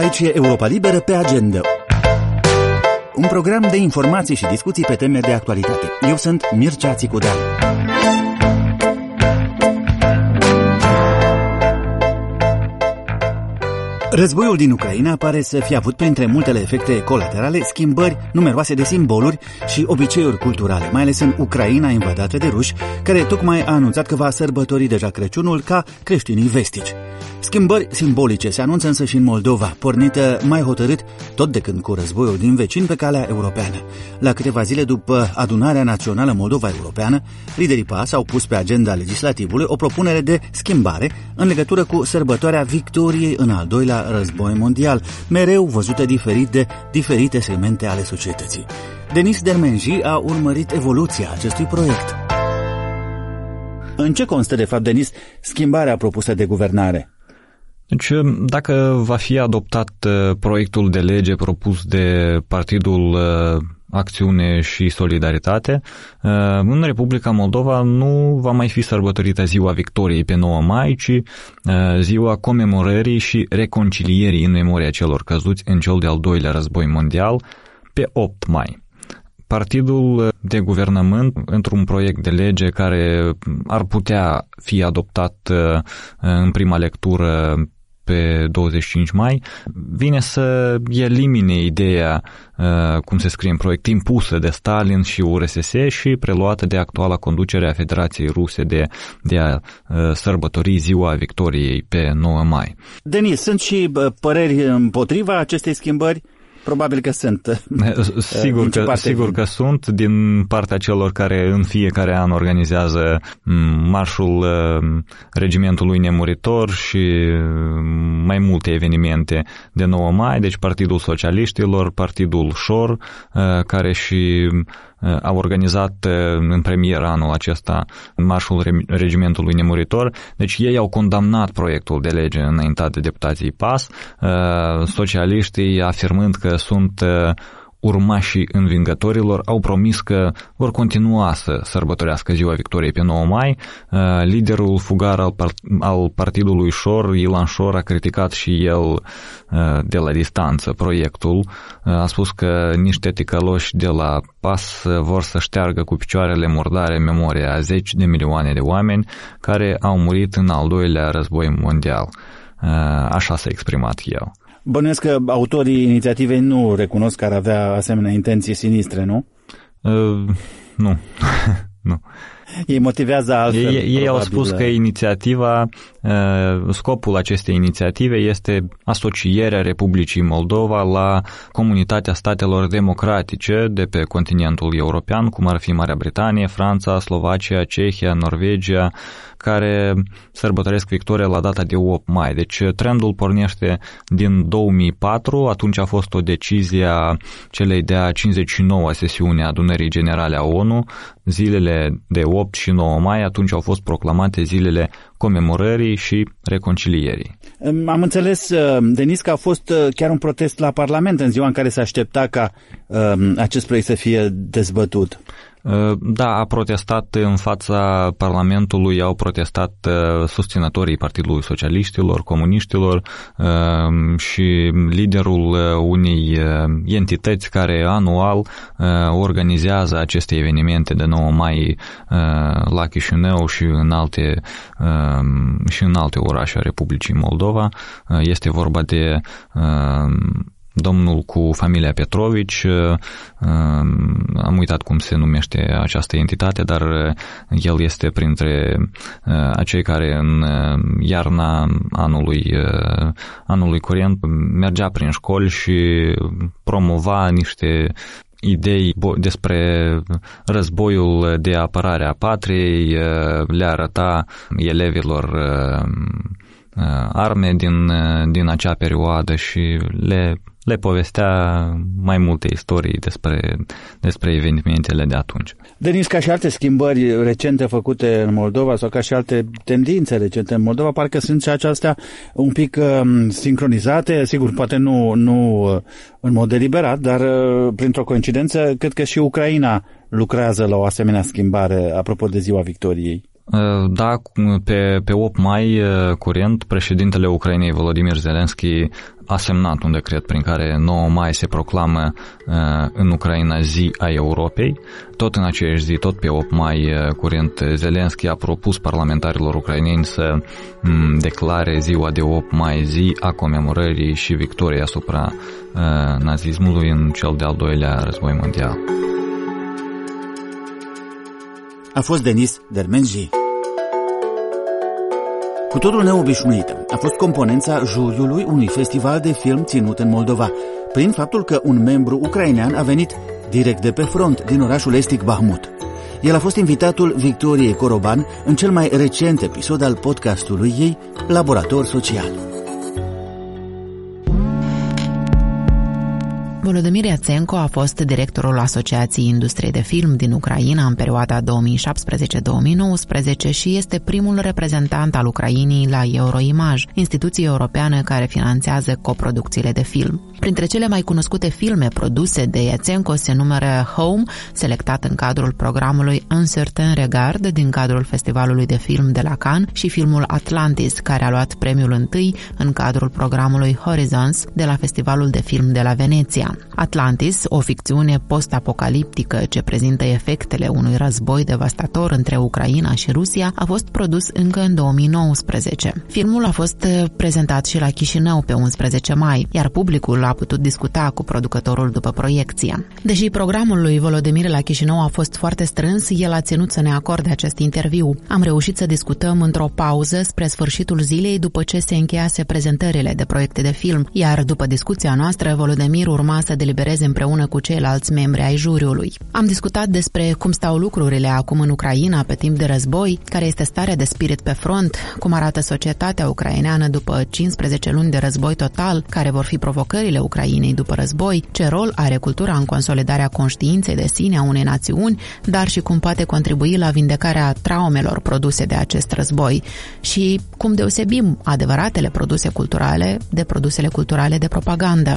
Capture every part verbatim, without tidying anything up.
Aici e Europa Liberă pe agenda. Un program de informații și discuții pe teme de actualitate. Eu sunt Mircea Țicudean. Războiul din Ucraina pare să fie avut printre multele efecte colaterale schimbări numeroase de simboluri și obiceiuri culturale, mai ales în Ucraina invadată de ruși, care tocmai a anunțat că va sărbători deja Crăciunul ca creștinii vestici. Schimbări simbolice se anunță însă și în Moldova, pornită mai hotărât tot de când cu războiul din vecin pe calea europeană. La câteva zile după adunarea națională Moldova-Europeană, liderii P A S au pus pe agenda legislativului o propunere de schimbare în legătură cu sărbătoarea victoriei în al doilea război mondial, mereu văzută diferit de diferite segmente ale societății. Denis Dermenji a urmărit evoluția acestui proiect. În ce constă, de fapt, Denis, schimbarea propusă de guvernare? Deci, dacă va fi adoptat proiectul de lege propus de Partidul Acțiune și Solidaritate, în Republica Moldova nu va mai fi sărbătorită ziua victoriei pe nouă mai, ci ziua comemorării și reconcilierii în memoria celor căzuți în cel de-al doilea război mondial pe opt mai. Partidul de guvernământ, într-un proiect de lege care ar putea fi adoptat în prima lectură pe douăzeci și cinci mai, vine să elimine ideea, cum se scrie în proiect, impusă de Stalin și U R S S și preluată de actuala conducere a Federației Ruse de, de a sărbători ziua victoriei pe nouă mai. Denis, sunt și păreri împotriva acestei schimbări? Probabil că sunt. Sigur că, sigur că sunt, din partea celor care în fiecare an organizează marșul regimentului nemuritor și mai multe evenimente de nouă mai, deci Partidul Socialiștilor, Partidul Șor, care și a organizat în premieră anul acesta marșul regimentului nemuritor. Deci ei au condamnat proiectul de lege înaintat de deputații P A S, socialiștii afirmând că sunt urmașii învingătorilor, au promis că vor continua să sărbătorească ziua victoriei pe nouă mai. Liderul fugar al, part- al partidului Șor, Ilan Șor, a criticat și el de la distanță proiectul. A spus că niște ticăloși de la P A S vor să șteargă cu picioarele murdare memoria a zeci de milioane de oameni care au murit în al doilea război mondial. Așa s-a exprimat el. Bănuiesc că autorii inițiativei nu recunosc că ar avea asemenea intenții sinistre, nu? Uh, nu, nu. Ei motivează altfel. Ei, ei au spus că inițiativa, scopul acestei inițiative este asocierea Republicii Moldova la comunitatea statelor democratice de pe continentul european, cum ar fi Marea Britanie, Franța, Slovacia, Cehia, Norvegia, care sărbătoresc victoria la data de opt mai. Deci trendul pornește din două mii patru, atunci a fost o decizie a celei de-a cincizeci și noua sesiune a Adunării Generale a O N U, zilele de opt și nouă mai, atunci au fost proclamate zilele comemorării și reconcilierii. Am înțeles, Denis, că a fost chiar un protest la Parlament în ziua în care se aștepta ca um, acest proiect să fie dezbătut. Da, a protestat în fața Parlamentului, au protestat susținătorii Partidului Socialiștilor, Comuniștilor și liderul unei entități care anual organizează aceste evenimente de nouă mai la Chișinău și în alte, și în alte orașe a Republicii Moldova. Este vorba de domnul cu familia Petrovici, am uitat cum se numește această entitate, dar el este printre acei care în iarna anului, anului curent mergea prin școli și promova niște idei despre războiul de apărare a patriei, le arăta elevilor arme din, din acea perioadă și le le povestea mai multe istorii despre, despre evenimentele de atunci. Denis, ca și alte schimbări recente făcute în Moldova sau ca și alte tendințe recente în Moldova, parcă sunt și acestea un pic uh, sincronizate, sigur, poate nu, nu uh, în mod deliberat, dar uh, printr-o coincidență, cred că și Ucraina lucrează la o asemenea schimbare apropo de ziua victoriei. Da, pe, pe opt mai curent, președintele Ucrainei Volodymyr Zelensky a semnat un decret prin care nouă mai se proclamă în Ucraina zi a Europei. Tot în aceeași zi, tot pe opt mai curent, Zelensky a propus parlamentarilor ucraineni să declare ziua de opt mai zi a comemorării și victoriei asupra nazismului în cel de-al doilea război mondial. A fost Denis Dermenji. Cu totul neobișnuită a fost componența juriului unui festival de film ținut în Moldova, prin faptul că un membru ucrainean a venit direct de pe front, din orașul estic Bahmut. El a fost invitatul Victoriei Coroban în cel mai recent episod al podcastului ei, Laborator Social. Volodymyr Yatsenko a fost directorul Asociației Industriei de Film din Ucraina în perioada două mii șaptesprezece două mii nouăsprezece și este primul reprezentant al Ucrainei la Euroimage, instituție europeană care finanțează coproducțiile de film. Printre cele mai cunoscute filme produse de Yatsenko se numără Home, selectat în cadrul programului Un certain regard din cadrul Festivalului de Film de la Cannes, și filmul Atlantis, care a luat premiul întâi în cadrul programului Horizons de la Festivalul de Film de la Veneția. Atlantis, o ficțiune post-apocaliptică ce prezintă efectele unui război devastator între Ucraina și Rusia, a fost produs încă în două mii nouăsprezece. Filmul a fost prezentat și la Chișinău pe unsprezece mai, iar publicul a putut discuta cu producătorul după proiecție. Deși programul lui Volodymyr la Chișinău a fost foarte strâns, el a ținut să ne acorde acest interviu. Am reușit să discutăm într-o pauză spre sfârșitul zilei după ce se încheiase prezentările de proiecte de film, iar după discuția noastră, Volodymyr urma să delibereze împreună cu ceilalți membri ai juriului. Am discutat despre cum stau lucrurile acum în Ucraina pe timp de război, care este starea de spirit pe front, cum arată societatea ucraineană după cincisprezece luni de război total, care vor fi provocările Ucrainei după război, ce rol are cultura în consolidarea conștiinței de sine a unei națiuni, dar și cum poate contribui la vindecarea traumelor produse de acest război și cum deosebim adevăratele produse culturale de produsele culturale de propagandă.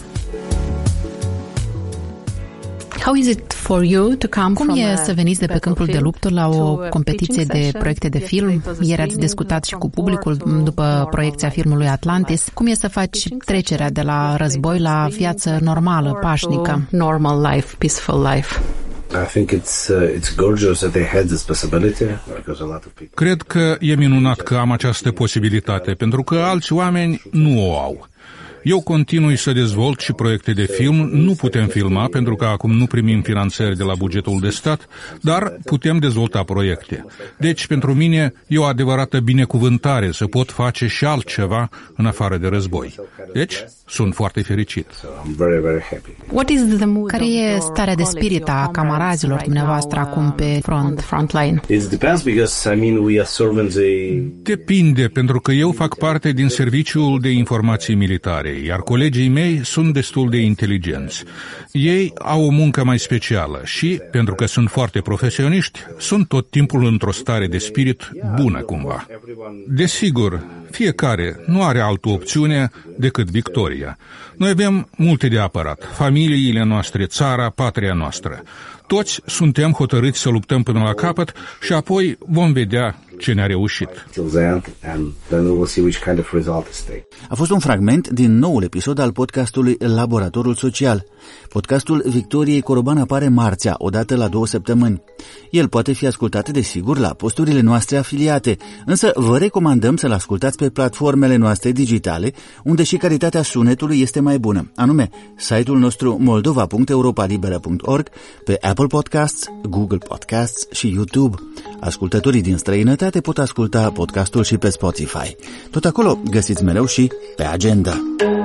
How is it for you to come Cum e să veniți de pe câmpul de luptă la o competiție de proiecte de film? Ieri ați discutat și cu publicul după proiecția filmului Atlantis. Cum e să faci trecerea de la război la viață normală, pașnică? Normal life, peaceful life. I think it's uh, it's gorgeous that they had this possibility because a lot of people. Cred că e minunat că am această posibilitate, pentru că alți oameni nu o au. Eu continui să dezvolt și proiecte de film. Nu putem filma pentru că acum nu primim finanțări de la bugetul de stat, dar putem dezvolta proiecte. Deci, pentru mine, e o adevărată binecuvântare să pot face și altceva în afară de război. Deci, sunt foarte fericit. What is the mood Care e starea de spirit a camarazilor dumneavoastră acum pe front? front line? It depends because I mean we are serving the Depinde, pentru că eu fac parte din serviciul de informații militare, iar colegii mei sunt destul de inteligenți. Ei au o muncă mai specială și, pentru că sunt foarte profesioniști, sunt tot timpul într-o stare de spirit bună cumva. Desigur, fiecare nu are altă opțiune decât victoria. Noi avem multe de apărat, familiile noastre, țara, patria noastră. Toți suntem hotărâți să luptăm până la capăt și apoi vom vedea ce ne-a reușit. A fost un fragment din noul episod al podcastului Laboratorul Social. Podcastul Victoriei Coroban apare marțea, odată la două săptămâni. El poate fi ascultat, desigur, la posturile noastre afiliate, însă vă recomandăm să-l ascultați pe platformele noastre digitale, unde și calitatea sunetului este mai bună, anume site-ul nostru moldova punct europalibera punct org, pe Apple Podcasts, Google Podcasts și YouTube. Ascultătorii din străinătate pot asculta podcastul și pe Spotify. Tot acolo găsiți mereu și pe agenda.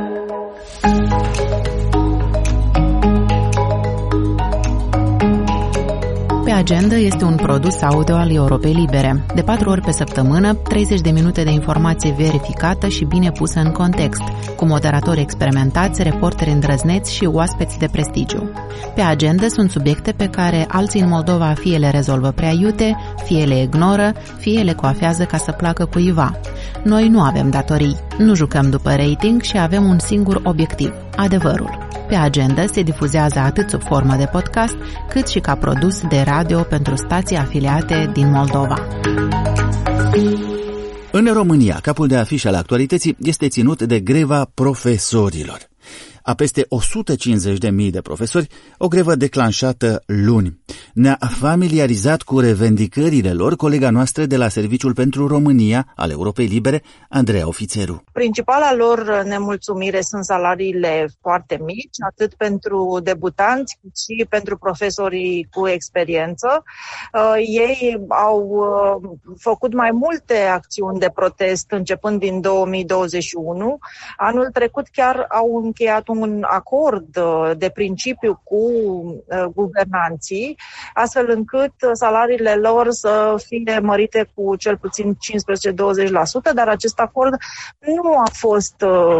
Pe agenda este un produs audio al Europei Libere. De patru ori pe săptămână, treizeci de minute de informație verificată și bine pusă în context, cu moderatori experimentați, reporteri îndrăzneți și oaspeți de prestigiu. Pe agenda sunt subiecte pe care alții în Moldova fie le rezolvă prea iute, fie le ignoră, fie le coafează ca să placă cuiva. Noi nu avem datorii, nu jucăm după rating și avem un singur obiectiv, adevărul. Pe agenda se difuzează atât sub formă de podcast, cât și ca produs de radio pentru stații afiliate din Moldova. În România, capul de afiș al actualității este ținut de greva profesorilor. A peste o sută cincizeci de mii de profesori, o grevă declanșată luni. Ne-a familiarizat cu revendicările lor colega noastră de la Serviciul pentru România al Europei Libere, Andreea Ofițeru. Principala lor nemulțumire sunt salariile foarte mici, atât pentru debutanți cât și pentru profesorii cu experiență. Ei au făcut mai multe acțiuni de protest începând din două mii douăzeci și unu. Anul trecut chiar au încheiat un acord de principiu cu guvernanții, astfel încât salariile lor să fie mărite cu cel puțin cincisprezece la douăzeci la sută, dar acest acord nu a fost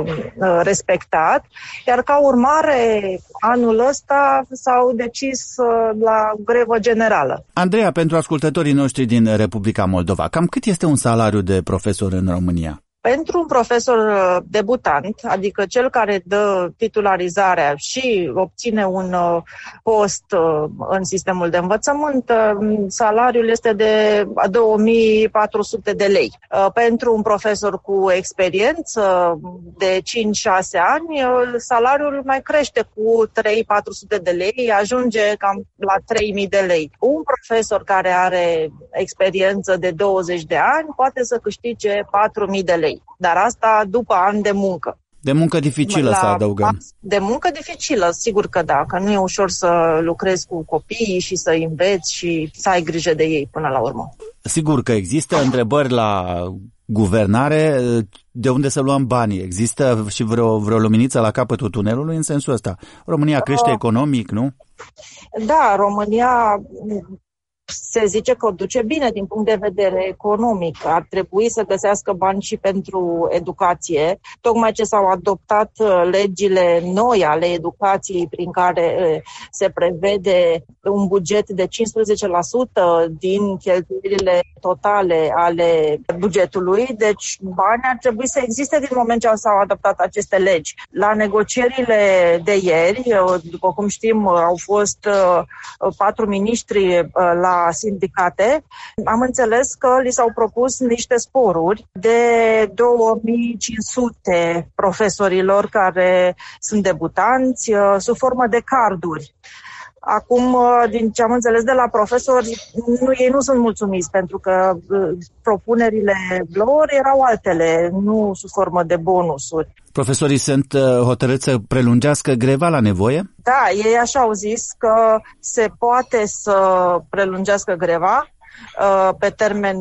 respectat, iar ca urmare anul ăsta s-au decis la grevă generală. Andreea, pentru ascultătorii noștri din Republica Moldova, cam cât este un salariu de profesor în România? Pentru un profesor debutant, adică cel care dă titularizarea și obține un post în sistemul de învățământ, salariul este de două mii patru sute de lei. Pentru un profesor cu experiență de cinci șase ani, salariul mai crește cu trei mii patru sute de lei, ajunge cam la trei mii de lei. Un profesor care are experiență de douăzeci de ani poate să câștige patru mii de lei. Dar asta după ani de muncă. De muncă dificilă, la, să adăugăm. De muncă dificilă, sigur că da, că nu e ușor să lucrezi cu copiii și să înveți și să ai grijă de ei până la urmă. Sigur că există întrebări la guvernare, de unde să luăm banii? Există și vreo, vreo luminiță la capătul tunelului în sensul ăsta? România crește economic, nu? Da, România se zice că o duce bine din punct de vedere economic. Ar trebui să găsească bani și pentru educație, tocmai ce s-au adoptat legile noi ale educației prin care se prevede un buget de cincisprezece la sută din cheltuielile totale ale bugetului, deci bani ar trebui să existe din moment ce s-au adoptat aceste legi. La negocierile de ieri, după cum știm, au fost patru miniștri la sindicate, am înțeles că li s-au propus niște sporuri de două mii cinci sute profesorilor care sunt debutanți sub formă de carduri. Acum, din ce am înțeles de la profesori, nu, ei nu sunt mulțumiți pentru că propunerile lor erau altele, nu sub formă de bonusuri. Profesorii sunt hotărâți să prelungească greva la nevoie? Da, ei așa au zis că se poate să prelungească greva pe termen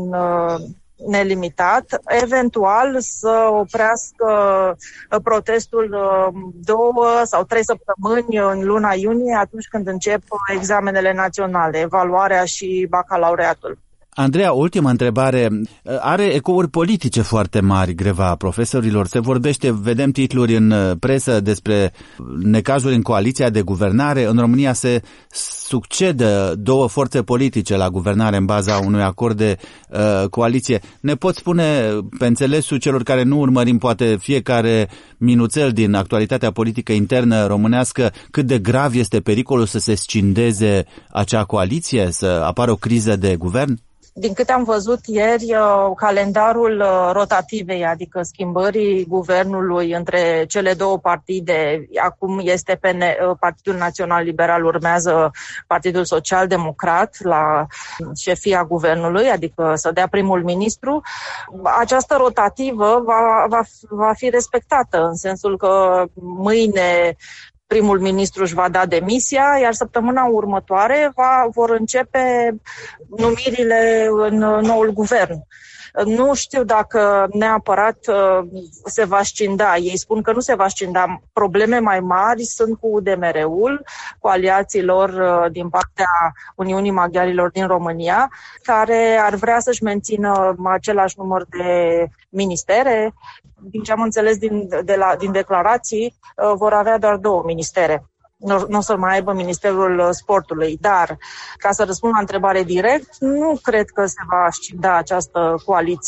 nelimitat, eventual să oprească protestul două sau trei săptămâni în luna iunie, atunci când încep examenele naționale, evaluarea și bacalaureatul. Andreea, ultima întrebare. Are ecouri politice foarte mari greva profesorilor. Se vorbește, vedem titluri în presă despre necazuri în coaliția de guvernare. În România se succedă două forțe politice la guvernare în baza unui acord de uh, coaliție. Ne poți spune, pe înțelesul celor care nu urmărim poate fiecare minuțel din actualitatea politică internă românească, cât de grav este pericolul să se scindeze acea coaliție, să apară o criză de guvern? Din câte am văzut ieri, calendarul rotativei, adică schimbării guvernului între cele două partide, acum este P N, Partidul Național Liberal, urmează Partidul Social Democrat la șefia guvernului, adică să dea primul ministru. Această rotativă va, va, va fi respectată, în sensul că mâine primul ministru își va da demisia, iar săptămâna următoare va, vor începe numirile în noul guvern. Nu știu dacă neapărat se va scinda. Ei spun că nu se scinda. Probleme mai mari sunt cu U D M R-ul, cu aliații lor din partea Uniunii Maghiarilor din România, care ar vrea să-și mențină același număr de ministere. Din ce am înțeles din, de la, din declarații, vor avea doar două ministere. Nu, nu o să mai aibă Ministerul Sportului, dar, ca să răspund la întrebare direct, nu cred că se va scinda această coaliție.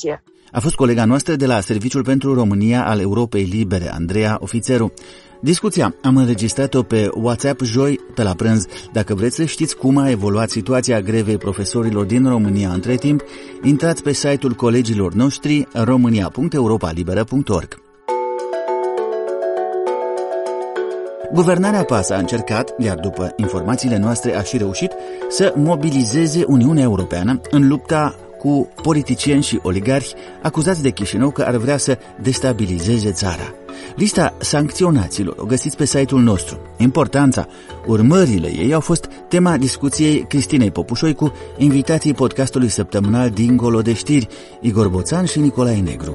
A fost colega noastră de la Serviciul pentru România al Europei Libere, Andreea Ofițeru. Discuția am înregistrat-o pe WhatsApp joi pe la prânz. Dacă vreți să știți cum a evoluat situația grevei profesorilor din România între timp, intrați pe site-ul colegilor noștri românia punct europa liberă punct org. Guvernarea PAS a încercat, iar după informațiile noastre a și reușit, să mobilizeze Uniunea Europeană în lupta cu politicieni și oligarhi acuzați de Chișinău că ar vrea să destabilizeze țara. Lista sancționaților o găsiți pe site-ul nostru. Importanța, urmările ei au fost tema discuției Cristinei Popușoi cu invitații podcastului săptămânal Dincolo de știri, Igor Boțan și Nicolae Negru.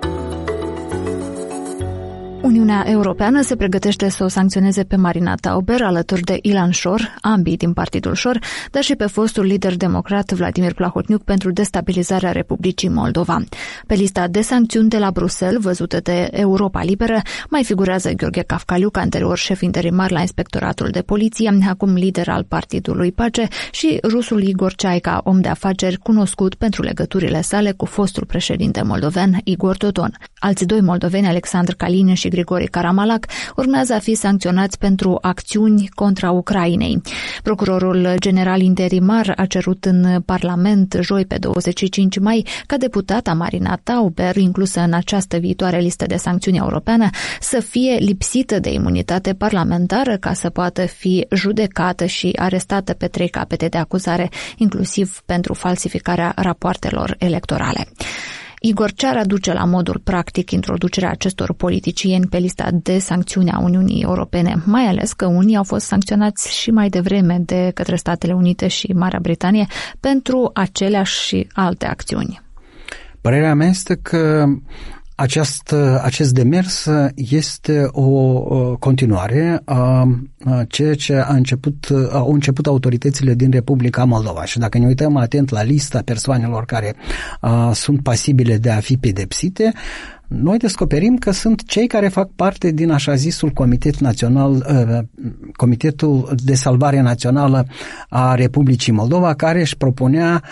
Uniunea Europeană se pregătește să o sancționeze pe Marina Tauber alături de Ilan Șor, ambii din Partidul Șor, dar și pe fostul lider democrat Vladimir Plahotniuc pentru destabilizarea Republicii Moldova. Pe lista de sancțiuni de la Bruxelles, văzută de Europa Liberă, mai figurează Gheorghe Cafcaliuc, anterior șef interimar la Inspectoratul de Poliție, acum lider al Partidului Pace, și rusul Igor Ceaica, om de afaceri cunoscut pentru legăturile sale cu fostul președinte moldovean Igor Dodon. Alții doi moldoveni, Alexandru Kalinin și Grigore Karamalac, urmează a fi sancționați pentru acțiuni contra Ucrainei. Procurorul general interimar a cerut în Parlament joi pe douăzeci și cinci mai ca deputata Marina Tauber, inclusă în această viitoare listă de sancțiuni europeană, să fie lipsită de imunitate parlamentară ca să poată fi judecată și arestată pe trei capete de acuzare, inclusiv pentru falsificarea rapoartelor electorale. Igor, ce ar aduce la modul practic introducerea acestor politicieni pe lista de sancțiuni a Uniunii Europene, mai ales că unii au fost sancționați și mai devreme de către Statele Unite și Marea Britanie pentru aceleași și alte acțiuni? Părerea mea este că Acest, acest demers este o continuare a ceea ce a început, au început autoritățile din Republica Moldova. Și dacă ne uităm atent la lista persoanelor care a, sunt pasibile de a fi pedepsite, noi descoperim că sunt cei care fac parte din așa zisul Comitet Național, Comitetul de Salvare Națională a Republicii Moldova, care își propunea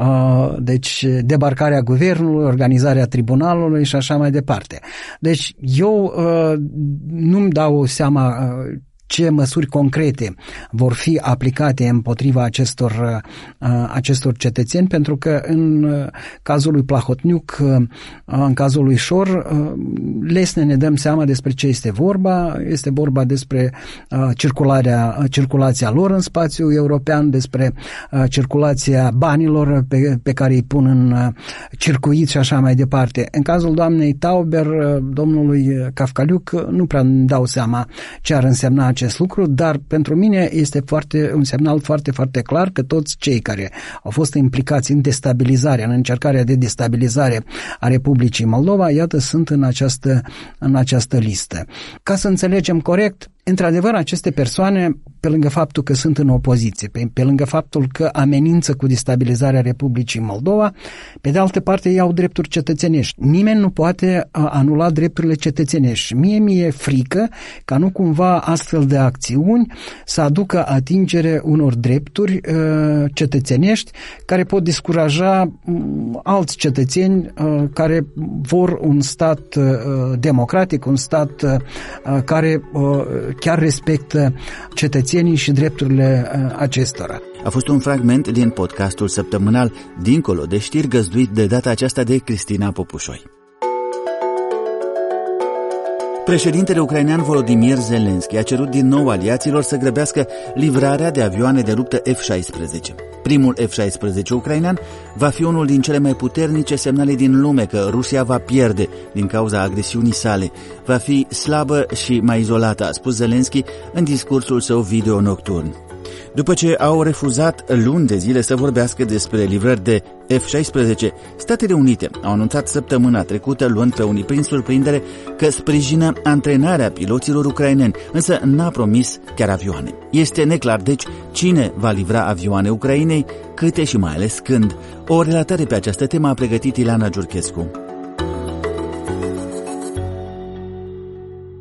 deci debarcarea guvernului, organizarea tribunalului și așa mai departe. Deci eu nu-mi dau seama ce măsuri concrete vor fi aplicate împotriva acestor, acestor cetățeni, pentru că în cazul lui Plahotniuc, în cazul lui Șor, lesne ne dăm seama despre ce este vorba. Este vorba despre circularea, circulația lor în spațiul european, despre circulația banilor pe, pe care îi pun în circuit și așa mai departe. În cazul doamnei Tauber, domnului Cafcaliuc, nu prea îmi dau seama ce ar însemna acest lucru, dar pentru mine este foarte, un semnal foarte, foarte clar că toți cei care au fost implicați în destabilizarea, în încercarea de destabilizare a Republicii Moldova, iată, sunt în această, în această listă. Ca să înțelegem corect, într-adevăr, aceste persoane, pe lângă faptul că sunt în opoziție, pe, pe lângă faptul că amenință cu destabilizarea Republicii Moldova, pe de altă parte ei au drepturi cetățenești. Nimeni nu poate anula drepturile cetățenești. Mie mi-e frică ca nu cumva astfel de acțiuni să aducă atingere unor drepturi uh, cetățenești care pot descuraja um, alți cetățeni uh, care vor un stat uh, democratic, un stat uh, care uh, chiar respectă cetățenii și drepturile acestora. A fost un fragment din podcastul săptămânal Dincolo de știri, găzduit de data aceasta de Cristina Popușoi. Președintele ucrainean Volodymyr Zelensky a cerut din nou aliaților să grăbească livrarea de avioane de luptă F șaisprezece. Primul F șaisprezece ucrainean va fi unul din cele mai puternice semnale din lume că Rusia va pierde din cauza agresiunii sale. Va fi slabă și mai izolată, a spus Zelensky în discursul său video nocturn. După ce au refuzat luni de zile să vorbească despre livrări de F șaisprezece, Statele Unite au anunțat săptămâna trecută, luând pe unii prin surprindere, că sprijină antrenarea piloților ucraineni, însă n-a promis chiar avioane. Este neclar, deci, cine va livra avioane Ucrainei, câte și mai ales când. O relatare pe această temă a pregătit Ileana Giurchescu.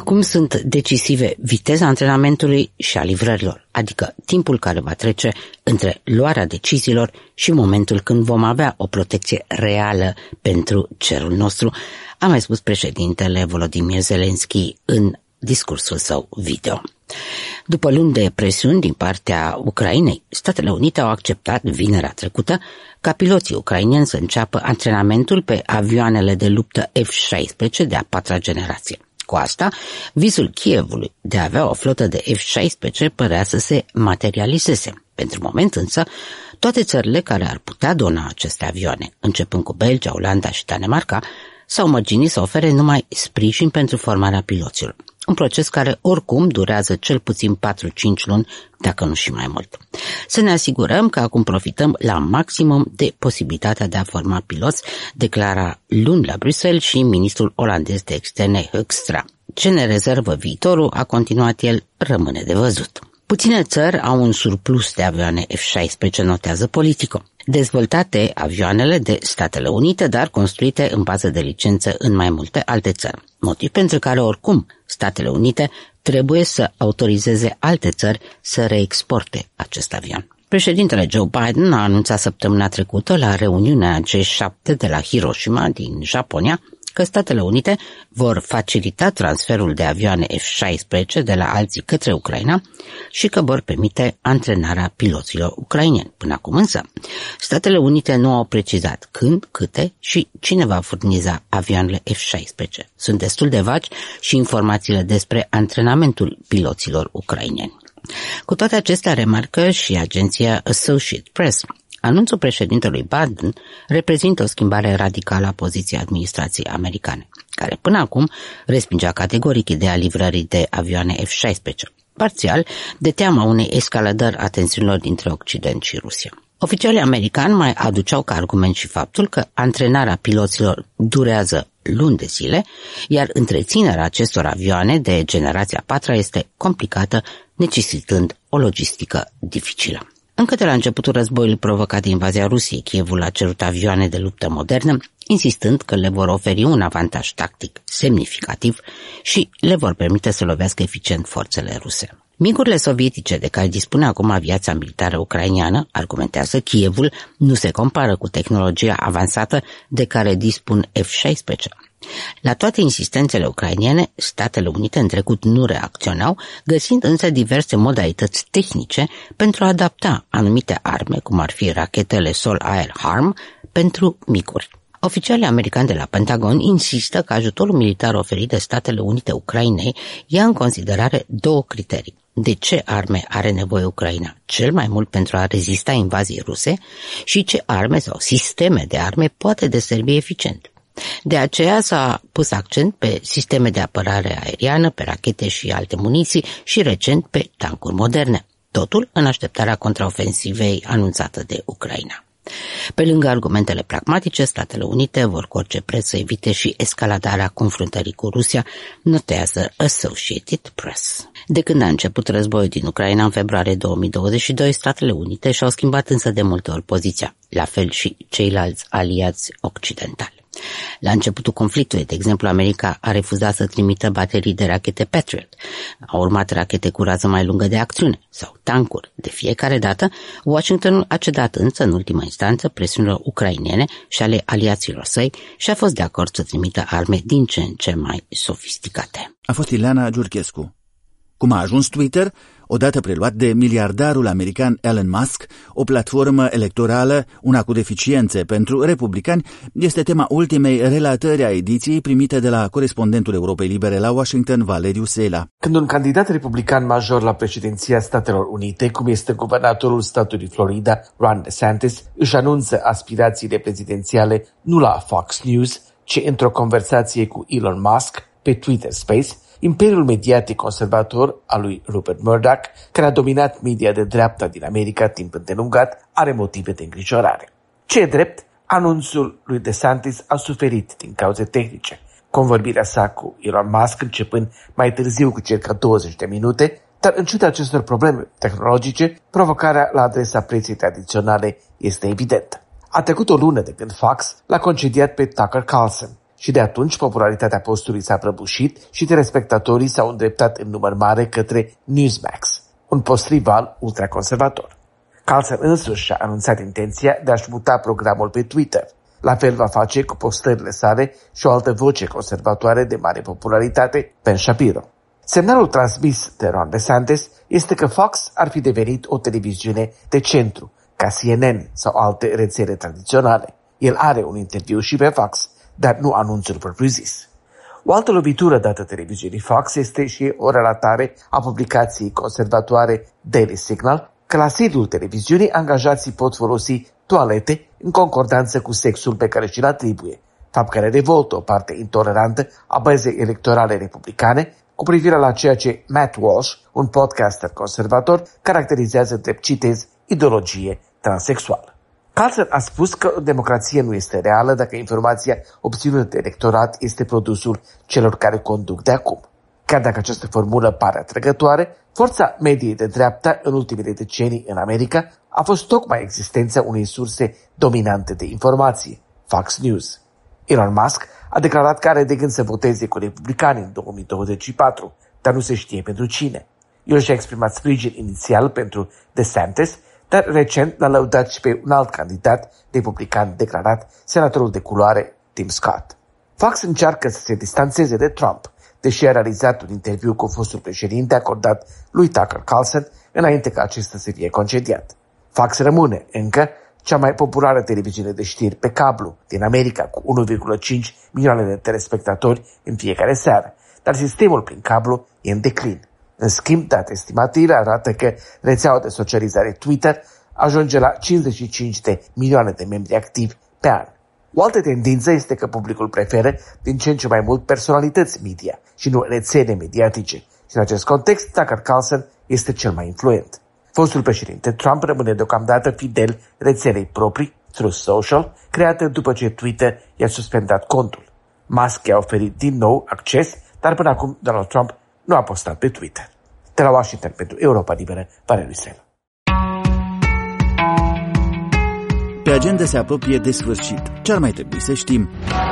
Acum sunt decisive viteza antrenamentului și a livrărilor, adică timpul care va trece între luarea deciziilor și momentul când vom avea o protecție reală pentru cerul nostru, a mai spus președintele Volodymyr Zelensky în discursul său video. După luni de presiuni din partea Ucrainei, Statele Unite au acceptat vinerea trecută ca piloții ucraineni să înceapă antrenamentul pe avioanele de luptă F șaisprezece de a patra generație. Cu asta, visul Kievului de a avea o flotă de F șaisprezece părea să se materializeze. Pentru moment însă, toate țările care ar putea dona aceste avioane, începând cu Belgia, Olanda și Danemarca, s-au mărginit să ofere numai sprijin pentru formarea piloților. Un proces care oricum durează cel puțin patru-cinci luni, dacă nu și mai mult. Să ne asigurăm că acum profităm la maximum de posibilitatea de a forma piloți, declara luni la Bruxelles și ministrul olandez de externe Hoekstra. Ce ne rezervă viitorul, a continuat el, rămâne de văzut. Puține țări au un surplus de avioane F șaisprezece, notează Politico. Dezvoltate avioanele de Statele Unite, dar construite în bază de licență în mai multe alte țări. Motiv pentru care oricum Statele Unite trebuie să autorizeze alte țări să reexporte acest avion. Președintele Joe Biden a anunțat săptămâna trecută la reuniunea G șapte de la Hiroshima din Japonia că Statele Unite vor facilita transferul de avioane F șaisprezece de la alții către Ucraina și că vor permite antrenarea piloților ucraineni. Până acum însă, Statele Unite nu au precizat când, câte și cine va furniza avioanele F șaisprezece. Sunt destul de vagi și informațiile despre antrenamentul piloților ucraineni. Cu toate acestea, remarcă și agenția Associated Press, anunțul președintelui Biden reprezintă o schimbare radicală a poziției administrației americane, care până acum respingea categoric ideea livrării de avioane F șaisprezece, parțial de teama unei escaladări a tensiunilor dintre Occident și Rusia. Oficialii americani mai aduceau ca argument și faptul că antrenarea piloților durează luni de zile, iar întreținerea acestor avioane de generația a patra este complicată, necesitând o logistică dificilă. Încă de la începutul războiului provocat de invazia Rusiei, Kievul a cerut avioane de luptă moderne, insistând că le vor oferi un avantaj tactic semnificativ și le vor permite să lovească eficient forțele ruse. Migurile sovietice de care dispune acum aviația militară ucraineană, argumentează Kievul, nu se compară cu tehnologia avansată de care dispun F șaisprezece. La toate insistențele ucrainene, Statele Unite în trecut nu reacționau, găsind însă diverse modalități tehnice pentru a adapta anumite arme, cum ar fi rachetele Sol-Air Harm, pentru miguri. Oficialii americani de la Pentagon insistă că ajutorul militar oferit de Statele Unite Ucrainei ia în considerare două criterii. De ce arme are nevoie Ucraina cel mai mult pentru a rezista invaziei ruse și ce arme sau sisteme de arme poate deservi eficient. De aceea s-a pus accent pe sisteme de apărare aeriană, pe rachete și alte muniții și recent pe tancuri moderne. Totul în așteptarea contraofensivei anunțată de Ucraina. Pe lângă argumentele pragmatice, Statele Unite vor cu orice preț să evite și escaladarea confruntării cu Rusia, notează Associated Press. De când a început războiul din Ucraina în februarie două mii douăzeci și doi, Statele Unite și-au schimbat însă de multe ori poziția, la fel și ceilalți aliați occidentali. La începutul conflictului, de exemplu, America a refuzat să trimită baterii de rachete Patriot. Au urmat rachete cu rază mai lungă de acțiune sau tancuri. De fiecare dată, Washingtonul a cedat însă, în ultima instanță, presiunilor ucrainene și ale aliaților săi și a fost de acord să trimită arme din ce în ce mai sofisticate. A fost Ileana Giurchescu. Cum a ajuns Twitter, odată preluat de miliardarul american Elon Musk, o platformă electorală, una cu deficiențe pentru republicani, este tema ultimei relatări a ediției primite de la corespondentul Europei Libere la Washington, Valeriu Sela. Când un candidat republican major la președinția Statelor Unite, cum este guvernatorul statului Florida, Ron DeSantis, își anunță aspirațiile prezidențiale nu la Fox News, ci într-o conversație cu Elon Musk pe Twitter Space, imperiul mediatic conservator al lui Rupert Murdoch, care a dominat media de dreapta din America timp îndelungat, are motive de îngrijorare. Ce drept, anunțul lui DeSantis a suferit din cauze tehnice. Convorbirea sa cu Elon Musk începând mai târziu cu circa douăzeci de minute, dar în ciuda acestor probleme tehnologice, provocarea la adresa preței tradiționale este evidentă. A trecut o lună de când Fox l-a concediat pe Tucker Carlson și de atunci popularitatea postului s-a prăbușit și telespectatorii s-au îndreptat în număr mare către Newsmax, un post rival ultraconservator. Carlson însuși și-a anunțat intenția de a-și muta programul pe Twitter. La fel va face cu postările sale și o altă voce conservatoare de mare popularitate, Ben Shapiro. Semnalul transmis de Ron DeSantis este că Fox ar fi devenit o televiziune de centru, ca C N N sau alte rețele tradiționale. El are un interviu și pe Fox, dar nu anunțuri propriu-zis. O altă lovitură dată televiziunii Fox este și o relatare a publicației conservatoare Daily Signal că la sediul televiziunii angajații pot folosi toalete în concordanță cu sexul pe care și-l atribuie, fapt care revoltă o parte intolerantă a bazei electorale republicane cu privire la ceea ce Matt Walsh, un podcaster conservator, caracterizează drept, citez, ideologie transexuală. Carlson a spus că o democrație nu este reală dacă informația obținută de electorat este produsul celor care conduc de acum. Chiar dacă această formulă pare atrăgătoare, forța mediei de dreapta în ultimele decenii în America a fost tocmai existența unei surse dominante de informație, Fox News. Elon Musk a declarat că are de gând să voteze cu republicanii în două mii douăzeci și patru, dar nu se știe pentru cine. El și-a exprimat sprijin inițial pentru DeSantis, dar recent l-a lăudat și pe un alt candidat republican declarat, senatorul de culoare Tim Scott. Fox încearcă să se distanțeze de Trump, deși a realizat un interviu cu fostul președinte acordat lui Tucker Carlson înainte ca acesta să fie concediat. Fox rămâne încă cea mai populară televiziune de știri pe cablu din America, cu unu virgulă cinci milioane de telespectatori în fiecare seară, dar sistemul prin cablu e în declin. În schimb, date estimative arată că rețeaua de socializare Twitter ajunge la cincizeci și cinci de milioane de membri activi pe an. O altă tendință este că publicul preferă din ce în ce mai mult personalități media și nu rețele mediatice. Și în acest context, Tucker Carlson este cel mai influent. Fostul președinte Trump rămâne deocamdată fidel rețelei proprii, Truth Social, creată după ce Twitter i-a suspendat contul. Musk i-a oferit din nou acces, dar până acum Donald Trump nu a postat pe Twitter. De la Washington pentru Europa Liberă, Valeriu Sela. Pe agenda se apropie de sfârșit. Ce ar mai trebui să știm?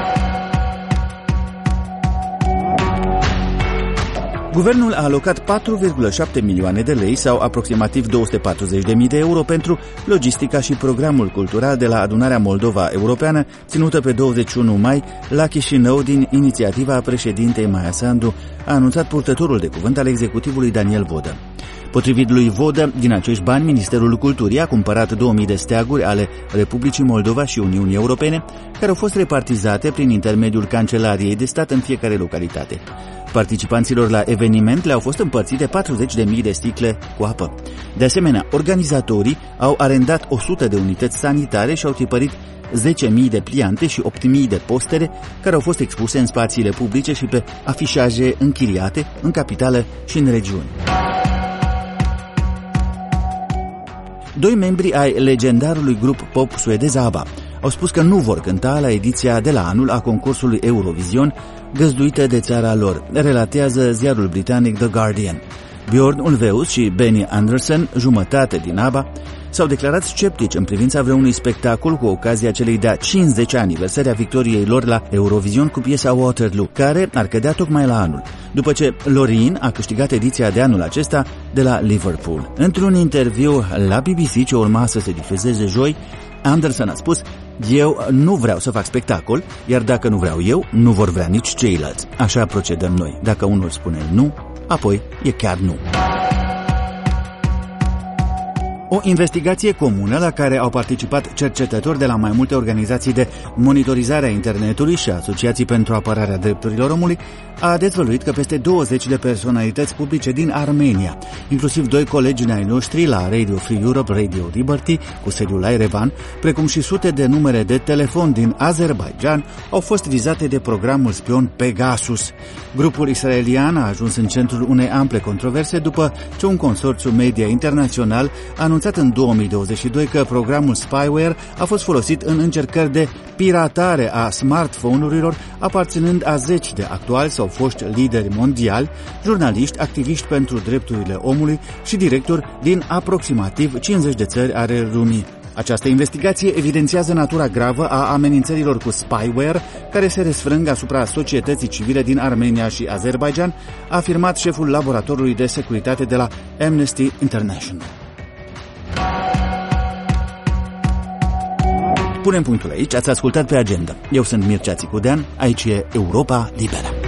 Guvernul a alocat patru virgulă șapte milioane de lei sau aproximativ două sute patruzeci de mii de euro pentru logistica și programul cultural de la Adunarea Moldova Europeană, ținută pe douăzeci și unu mai la Chișinău din inițiativa președintei Maia Sandu, a anunțat purtătorul de cuvânt al executivului Daniel Vodă. Potrivit lui Vodă, din acești bani, Ministerul Culturii a cumpărat două mii de steaguri ale Republicii Moldova și Uniunii Europene, care au fost repartizate prin intermediul Cancelariei de Stat în fiecare localitate. Participanților la eveniment le-au fost împărțite patruzeci de mii de sticle cu apă. De asemenea, organizatorii au arendat o sută de unități sanitare și au tipărit zece mii de pliante și opt mii de postere care au fost expuse în spațiile publice și pe afișaje închiriate în capitală și în regiuni. Doi membri ai legendarului grup pop suedez ABBA au spus că nu vor cânta la ediția de la anul a concursului Eurovision, găzduită de țara lor, relatează ziarul britanic The Guardian. Björn Ulvaeus și Benny Andersson, jumătate din ABBA, s-au declarat sceptici în privința vreunui spectacol cu ocazia celei de-a cincizecea aniversări a victoriei lor la Eurovision cu piesa Waterloo, care ar cădea tocmai la anul, după ce Loreen a câștigat ediția de anul acesta de la Liverpool. Într-un interviu la B B C ce urma să se difuzeze joi, Anderson a spus: "Eu nu vreau să fac spectacol, iar dacă nu vreau eu, nu vor vrea nici ceilalți. Așa procedăm noi. Dacă unul spune nu, apoi e chiar nu." O investigație comună la care au participat cercetători de la mai multe organizații de monitorizare a internetului și asociații pentru apărarea drepturilor omului a dezvăluit că peste douăzeci de personalități publice din Armenia, inclusiv doi colegi ai noștri la Radio Free Europe, Radio Liberty, cu sediul la Erevan, precum și sute de numere de telefon din Azerbaijan, au fost vizate de programul spion Pegasus. Grupul israelian a ajuns în centrul unei ample controverse după ce un consorțiu media internațional a anunțat în două mii douăzeci și doi că programul spyware a fost folosit în încercări de piratare a smartphone-urilor aparținând a zeci de actuali sau foști lideri mondiali, jurnaliști, activiști pentru drepturile omului și directori din aproximativ cincizeci de țări ale lumii. Această investigație evidențiază natura gravă a amenințărilor cu spyware care se răsfrâng asupra societății civile din Armenia și Azerbaidjan, a afirmat șeful laboratorului de securitate de la Amnesty International. Punem punctul aici, ați ascultat pe Agenda. Eu sunt Mircea Țicudean, aici e Europa Liberă.